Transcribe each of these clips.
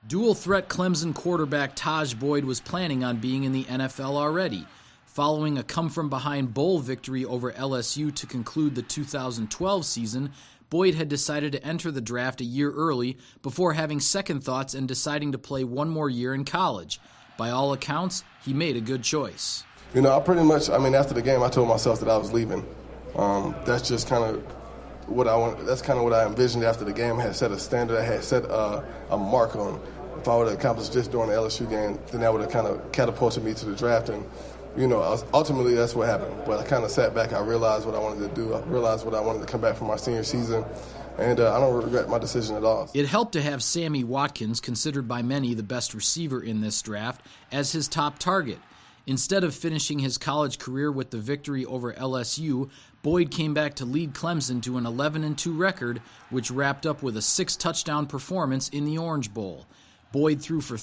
Dual-threat Clemson quarterback Tajh Boyd was planning on being in the NFL already. Following a come-from-behind bowl victory over LSU to conclude the 2012 season, Boyd had decided to enter the draft a year early before having second thoughts and deciding to play one more year in college. By all accounts, he made a good choice. You know, after the game, I told myself that I was leaving. That's just kind of what I want. That's kind of what I envisioned after the game. I had set a standard. I had set a mark on. If I would have accomplished this during the LSU game, then that would have kind of catapulted me to the draft. And, you know, ultimately that's what happened. But I kind of sat back. I realized what I wanted to do. I realized what I wanted to come back from my senior season. And I don't regret my decision at all. It helped to have Sammy Watkins, considered by many the best receiver in this draft, as his top target. Instead of finishing his college career with the victory over LSU, Boyd came back to lead Clemson to an 11-2 record, which wrapped up with a 6-touchdown performance in the Orange Bowl. Boyd threw for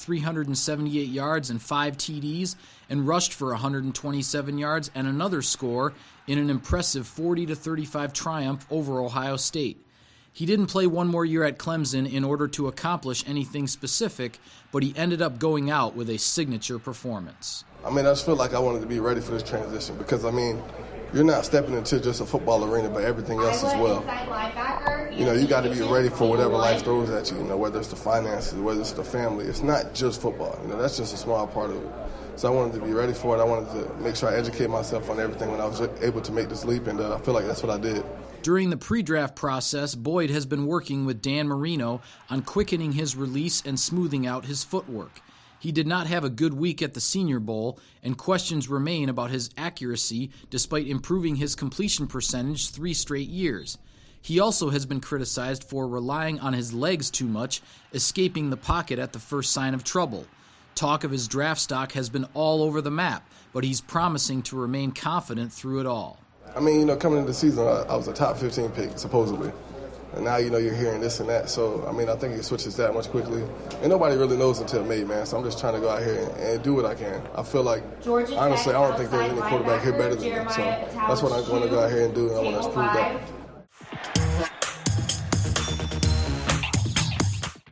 378 yards and 5 TDs and rushed for 127 yards and another score in an impressive 40-35 triumph over Ohio State. He didn't play one more year at Clemson in order to accomplish anything specific, but he ended up going out with a signature performance. I just feel like I wanted to be ready for this transition because, you're not stepping into just a football arena, but everything else as well. You know, you got to be ready for whatever life throws at you, whether it's the finances, whether it's the family. It's not just football. That's just a small part of it. So I wanted to be ready for it. I wanted to make sure I educate myself on everything when I was able to make this leap, and I feel like that's what I did. During the pre-draft process, Boyd has been working with Dan Marino on quickening his release and smoothing out his footwork. He did not have a good week at the Senior Bowl, and questions remain about his accuracy despite improving his completion percentage 3 straight years. He also has been criticized for relying on his legs too much, escaping the pocket at the first sign of trouble. Talk of his draft stock has been all over the map, but he's promising to remain confident through it all. Coming into the season, I was a top 15 pick, supposedly. And now, you're hearing this and that. So, I think it switches that much quickly. And nobody really knows until May, man. So I'm just trying to go out here and do what I can. I feel like, honestly, I don't think there's any quarterback here better than me. So that's what I'm going to go out here and do, and I want to prove that.